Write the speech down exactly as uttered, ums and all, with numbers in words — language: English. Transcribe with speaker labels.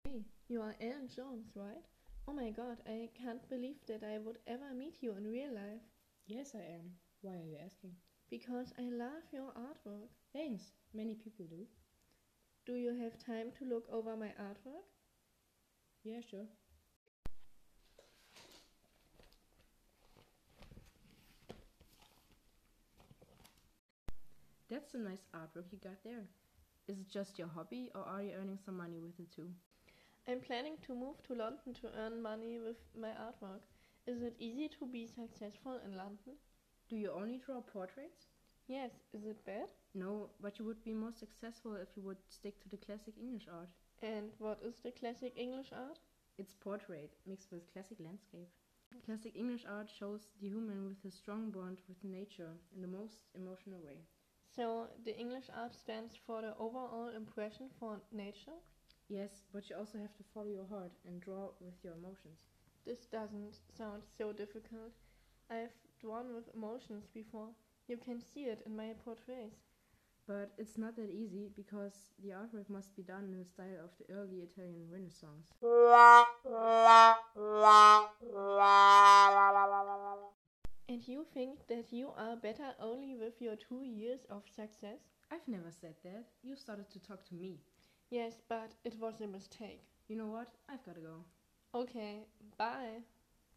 Speaker 1: Hey, you are Ellen Jones, right? Oh my god, I can't believe that I would ever meet you in real life.
Speaker 2: Yes, I am. Why are you asking?
Speaker 1: Because I love your artwork.
Speaker 2: Thanks. Many people do.
Speaker 1: Do you have time to look over my artwork?
Speaker 2: Yeah, sure. That's some nice artwork you got there. Is it just your hobby or are you earning some money with it too?
Speaker 1: I'm planning to move to London to earn money with my artwork. Is it easy to be successful in London?
Speaker 2: Do you only draw portraits?
Speaker 1: Yes, is it bad?
Speaker 2: No, but you would be more successful if you would stick to the classic English art.
Speaker 1: And what is the classic English art?
Speaker 2: It's portrait mixed with classic landscape. Classic English art shows the human with a strong bond with nature in the most emotional way.
Speaker 1: So, the English art stands for the overall impression for nature?
Speaker 2: Yes, but you also have to follow your heart and draw with your emotions.
Speaker 1: This doesn't sound so difficult. I've drawn with emotions before. You can see it in my portraits.
Speaker 2: But it's not that easy because the artwork must be done in the style of the early Italian Renaissance.
Speaker 1: And you think that you are better only with your two years of success?
Speaker 2: I've never said that. You started to talk to me.
Speaker 1: Yes, but it was a mistake.
Speaker 2: You know what? I've gotta go.
Speaker 1: Okay, bye.